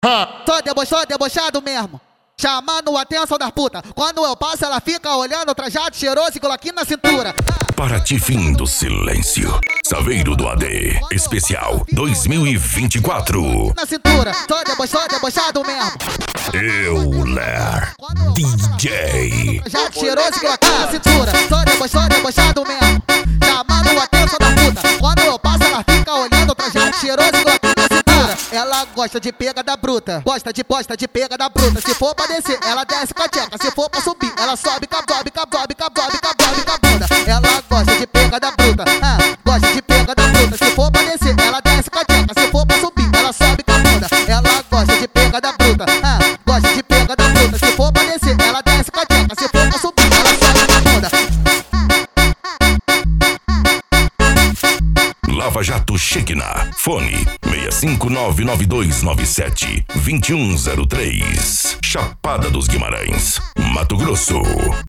Sou debochado mesmo, chamando a atenção das putas. Quando eu passo, ela fica olhando, trajado cheiroso e coloquinho na cintura. Paraty fim do silêncio. Saveiro do AD, especial 2024. Na cintura, sou debochado mesmo. Euler DJ. Trajado cheiroso e coloquinho na cintura. Sou debochado mesmo, chamando a atenção das putas. Quando eu passo, ela fica olhando, trajado cheiroso e coloquinho na cintura. Ela gosta de pega da bruta, gosta de pega da bruta. Se for pra descer, ela desce com a tcheca. Se for pra subir, ela sobe com a bunda. Ela gosta de pega da bruta, gosta de pega da bruta. Se for pra descer, ela desce com a tcheca. Se for pra subir, ela sobe com a bunda. Ela gosta de pega da bruta, gosta de pega da bruta. Se for pra descer, ela desce com a tcheca. Se for pra subir, ela sobe com a bunda. Lava Jato Shekinah. Fone 65992972103. Chapada dos Guimarães, Mato Grosso.